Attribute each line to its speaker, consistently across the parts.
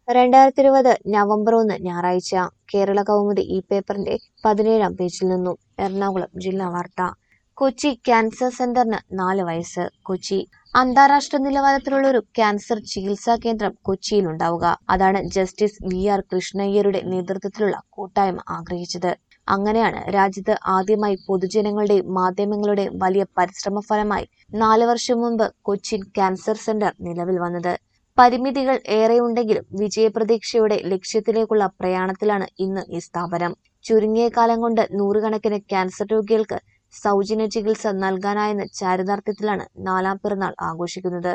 Speaker 1: 2020 November 1 ഞായറാഴ്ച കേരള കൗമുദി ഈ പേപ്പറിന്റെ 17-ാം പേജിൽ നിന്നും എറണാകുളം ജില്ലാ വാർത്ത. കൊച്ചി ക്യാൻസർ സെന്ററിന് 4 വയസ്സ്. കൊച്ചി അന്താരാഷ്ട്ര നിലവാരത്തിലുള്ള ഒരു ക്യാൻസർ ചികിത്സാ കേന്ദ്രം കൊച്ചിയിലുണ്ടാവുക. അതാണ് ജസ്റ്റിസ് VR കൃഷ്ണയ്യരുടെ നേതൃത്വത്തിലുള്ള കൂട്ടായ്മ ആഗ്രഹിച്ചത്. അങ്ങനെയാണ് രാജ്യത്ത് ആദ്യമായി പൊതുജനങ്ങളുടെയും മാധ്യമങ്ങളുടെയും വലിയ പരിശ്രമ ഫലമായി 4 വർഷം മുൻപ് കൊച്ചിൻ ക്യാൻസർ സെന്റർ നിലവിൽ വന്നത്. പരിമിതികൾ ഏറെയുണ്ടെങ്കിലും വിജയപ്രതീക്ഷയോടെ ലക്ഷ്യത്തിലേക്കുള്ള പ്രയാണത്തിലാണ് ഇന്ന് ഈ സ്ഥാപനം. ചുരുങ്ങിയ കാലം കൊണ്ട് നൂറുകണക്കിന് ക്യാൻസർ രോഗികൾക്ക് സൗജന്യ ചികിത്സ നൽകാനായെന്ന ചാരിതാർത്ഥ്യത്തിലാണ് 4ാം പിറന്നാൾ ആഘോഷിക്കുന്നത്.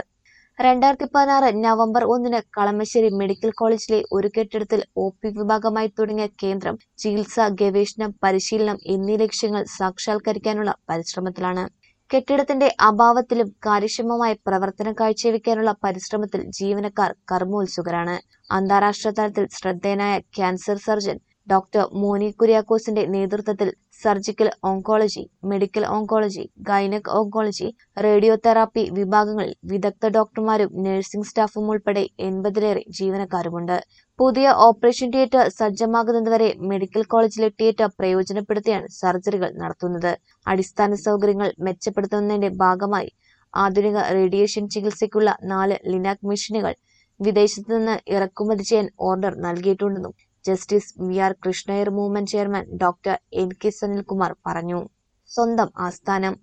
Speaker 1: 2016 നവംബർ 1 കളമശ്ശേരി മെഡിക്കൽ കോളേജിലെ ഒരു കെട്ടിടത്തിൽ OP വിഭാഗമായി തുടങ്ങിയ കേന്ദ്രം ചികിത്സ, ഗവേഷണം, പരിശീലനം എന്നീ ലക്ഷ്യങ്ങൾ സാക്ഷാത്കരിക്കാനുള്ള പരിശ്രമത്തിലാണ്. കെട്ടിടത്തിന്റെ അഭാവത്തിലും കാര്യക്ഷമമായ പ്രവർത്തനം കാഴ്ചവെക്കാനുള്ള പരിശ്രമത്തിൽ ജീവനക്കാർ കർമ്മോത്സുകരാണ്. അന്താരാഷ്ട്ര തലത്തിൽ ശ്രദ്ധേയനായ ക്യാൻസർ സർജൻ ഡോക്ടർ മോനി കുര്യാക്കോസിന്റെ നേതൃത്വത്തിൽ surgical oncology, medical oncology, gynaec oncology, radiotherapy വിഭാഗങ്ങളിൽ വിദഗ്ധ ഡോക്ടർമാരും നഴ്സിംഗ് സ്റ്റാഫും ഉൾപ്പെടെ 80-ലേറെ ജീവനക്കാരുമുണ്ട്. പുതിയ ഓപ്പറേഷൻ തിയേറ്റർ സജ്ജമാകുന്നതുവരെ മെഡിക്കൽ കോളേജിലെ തിയേറ്റർ പ്രയോജനപ്പെടുത്തിയാണ് സർജറികൾ നടത്തുന്നത്. അടിസ്ഥാന സൗകര്യങ്ങൾ മെച്ചപ്പെടുത്തുന്നതിന്റെ ഭാഗമായി ആധുനിക റേഡിയേഷൻ ചികിത്സയ്ക്കുള്ള 4 ലിനാക് മെഷീനുകൾ വിദേശത്തു നിന്ന് ഇറക്കുമതി ചെയ്യാൻ ഓർഡർ നൽകിയിട്ടുണ്ടെന്നും justice VR Krishna Iyer movement chairman doctor NK Sanilkumar പറഞ്ഞു. സ്വന്തം ആസ്ഥാനം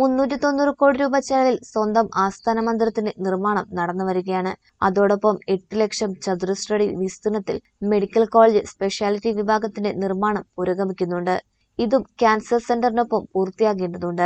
Speaker 1: 390 കോടി രൂപ ചെലവിൽ സ്വന്തം ആസ്ഥാന മന്ദിരത്തിന്റെ നിർമ്മാണം നടന്നുവരികയാണ്. അതോടൊപ്പം 8 ലക്ഷം ചതുരശ്രയടി വിസ്തീർണത്തിൽ മെഡിക്കൽ കോളേജ് സ്പെഷ്യാലിറ്റി വിഭാഗത്തിന്റെ നിർമ്മാണം പുരോഗമിക്കുന്നുണ്ട്. ഇതും ക്യാൻസർ സെന്ററിനൊപ്പം പൂർത്തിയാകേണ്ടതുണ്ട്.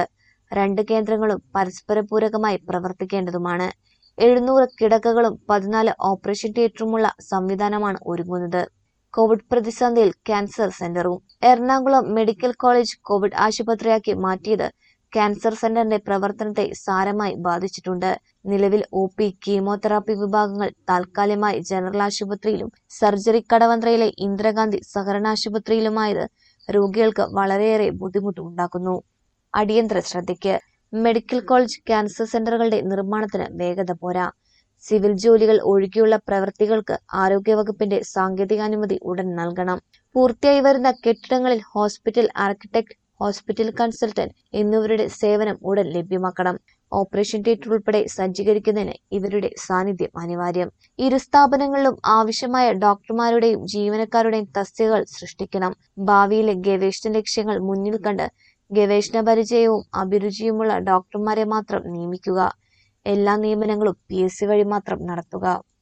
Speaker 1: 2 കേന്ദ്രങ്ങളും പരസ്പര പൂരകമായി പ്രവർത്തിക്കേണ്ടതുമാണ്. 700 കിടക്കകളും 14 ഓപ്പറേഷൻ തിയേറ്ററുമുള്ള സംവിധാനമാണ് ഒരുങ്ങുന്നത്. കോവിഡ് പ്രതിസന്ധിയിൽ ക്യാൻസർ സെന്ററും. എറണാകുളം മെഡിക്കൽ കോളേജ് കോവിഡ് ആശുപത്രിയാക്കി മാറ്റിയത് ക്യാൻസർ സെന്ററിന്റെ പ്രവർത്തനത്തെ സാരമായി ബാധിച്ചിട്ടുണ്ട്. നിലവിൽ OP, കീമോതെറാപ്പി വിഭാഗങ്ങൾ താൽക്കാലികമായി ജനറൽ ആശുപത്രിയിലും സർജറി കടവന്ത്രയിലെ ഇന്ദിരാഗാന്ധി സഹകരണ ആശുപത്രിയിലുമായത് രോഗികൾക്ക് വളരെയേറെ ബുദ്ധിമുട്ട് ഉണ്ടാക്കുന്നു. അടിയന്തര ശ്രദ്ധയ്ക്ക് മെഡിക്കൽ കോളേജ് ക്യാൻസർ സെന്ററുകളുടെ നിർമ്മാണത്തിന് വേഗത പോരാ. സിവിൽ ജോലികൾ ഒഴികെയുള്ള പ്രവൃത്തികൾക്ക് ആരോഗ്യവകുപ്പിന്റെ സാങ്കേതികാനുമതി ഉടൻ നൽകണം. പൂർത്തിയായി വരുന്ന കെട്ടിടങ്ങളിൽ ഹോസ്പിറ്റൽ ആർക്കിടെക്ട്, ഹോസ്പിറ്റൽ കൺസൾട്ടന്റ് എന്നിവരുടെ സേവനം ഉടൻ ലഭ്യമാക്കണം. ഓപ്പറേഷൻ തിയേറ്റർ ഉൾപ്പെടെ സജ്ജീകരിക്കുന്നതിന് ഇവരുടെ സാന്നിധ്യം അനിവാര്യം. ഇരു സ്ഥാപനങ്ങളിലും ആവശ്യമായ ഡോക്ടർമാരുടെയും ജീവനക്കാരുടെയും തസ്തികകൾ സൃഷ്ടിക്കണം. ഭാവിയിലെ ഗവേഷണ ലക്ഷ്യങ്ങൾ മുന്നിൽ കണ്ട് ഗവേഷണ പരിചയവും അഭിരുചിയുമുള്ള ഡോക്ടർമാരെ മാത്രം നിയമിക്കുക. എല്ലാ നിയമനങ്ങളും PSC വഴി മാത്രം നടത്തുക.